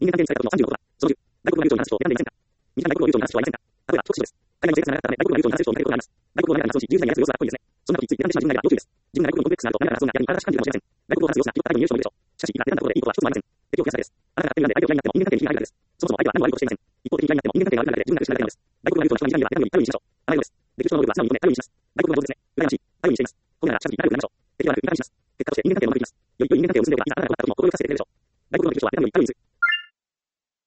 人間関係の使い方の36は、その10、外国語の流暢に話す人を選んでいませんか？身近な外国語を流暢に話す人はいませんか？例えば、少しです。海外の生活が長かったため、外国語が流暢に話せる人を見かけることがあります。外国語を長く話すし、自由自在に話す様子がかっこいいですね。そんなことについて選んでしまう自分がいるから要注意です。自分が外国語にコンプレックスがあると、長く話すのが嫌に体らしく感じるかもしれません。外国語を話す様子が記憶からに入手してもいいでしょう。しかし、いくら選んだことでいいことは一つもありません。敵を増やすだけです。あなたが勝手に選んで相手を嫌いになっても人間関係に意味があるからです。そもそも相手は何も悪いことをしていません。一方的に嫌いになっても人間関係が悪いからで自分が苦しくなるだけなのです。外国語が流暢な人には何より頼りにしましょう。あらゆるです。できる人の能力は素直に認め、頼りにします。外国語が上手ですね。羨ましい。頼りにしています。これなら、しゃべり、仲良くなりましょう。敵は悪く仲良くします。結果として人間関係がうまくいきます。より良い人間関係を結んでおけばいいな。